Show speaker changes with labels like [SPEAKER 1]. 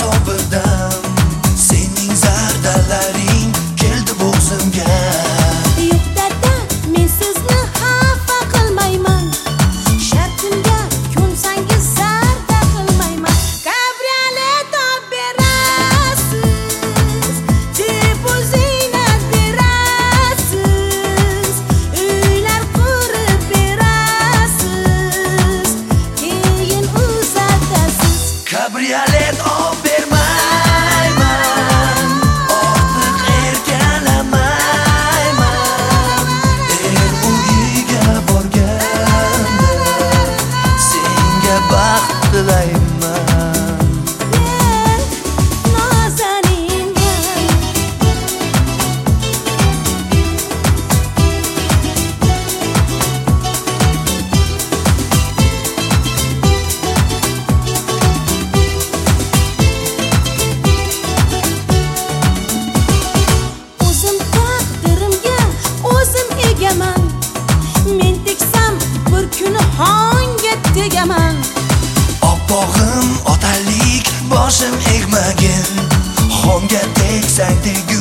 [SPEAKER 1] sobirdan, sening zardalaring keldi bo'g'zimga.
[SPEAKER 2] Yo'q dada, men sizni xafa qilmayman. Shartimga ko'nsangiz zarda qilmayman. Kabriolet olib berasiz, limuzinat berasiz, uylar qurib berasiz, keyin uzatasiz.
[SPEAKER 1] Kabriolet olib bermayman, ortiq erkalamayman. Uyiga borganda senga baxt tilayman.
[SPEAKER 2] Nozaninga o'zim taqdirimga o'zim egaman. Men tegsam bir kuni xonga tegaman.
[SPEAKER 1] Oppog'im otalik boshim egmagin, xonga tegsang